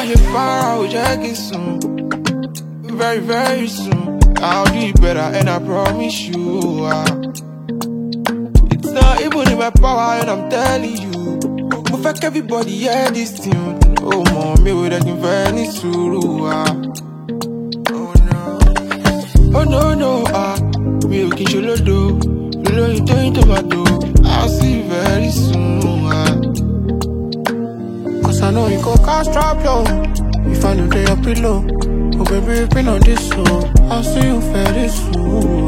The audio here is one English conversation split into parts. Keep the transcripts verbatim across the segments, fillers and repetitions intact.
my hip far, I'll check it soon. Very, very soon. I'll do it better, and I promise you. Uh, it's not even in my power, and I'm telling you. But fuck everybody, hear this tune. Oh, mommy, we're looking very soon. Uh. Oh, no. Oh, no, no. Ah, uh, we will kiss you, Lodo. Lodo, you turn tomato. I'll see you very soon. Uh. Cause I know you go cast drop low. If I know they up below. Oh baby, you've been on this so I'll see you very soon.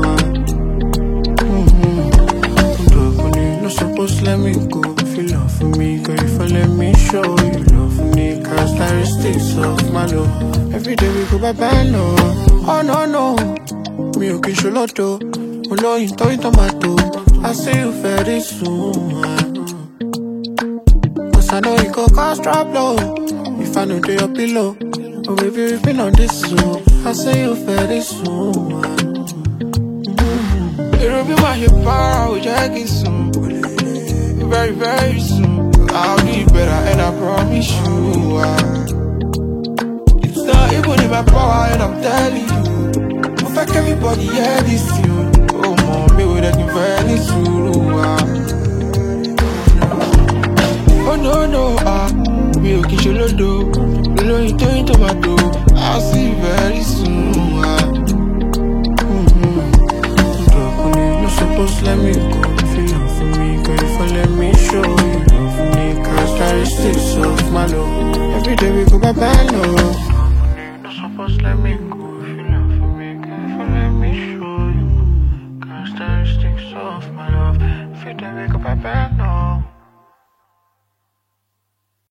Mm-hmm. Not supposed to let me go. If you love for me, girl, if I let me show you love for me. Characteristics of my love. Every day we go bye-bye, no. Oh no, no. Me okay, show lotto. Oh no, you toy tomato. I'll see you very soon. Cause I know you go cast drop low. If I know they up below. Oh baby, we've been on this so I'll see you very soon. Mm-hmm. It'll be my hip far, I'll check it soon. Very, very soon. I'll do it better, and I promise you. Uh, it's not even in my power, and I'm telling you. But fuck everybody, hear this tune. Oh, mommy, we're looking very soon. Uh, oh, no, no. Ah, uh, we will kiss you, Lodo. You turn tomato, I'll see you very soon. Uh. Mm-hmm. You're supposed to let me go. If you love for me, girl, if I let me show you love for me. Characteristics of my love. Every day we go bye-bye, no. You're supposed to let me go. If you love for me, girl, if I let me show you characteristics of my love. Every day we go bye-bye, no.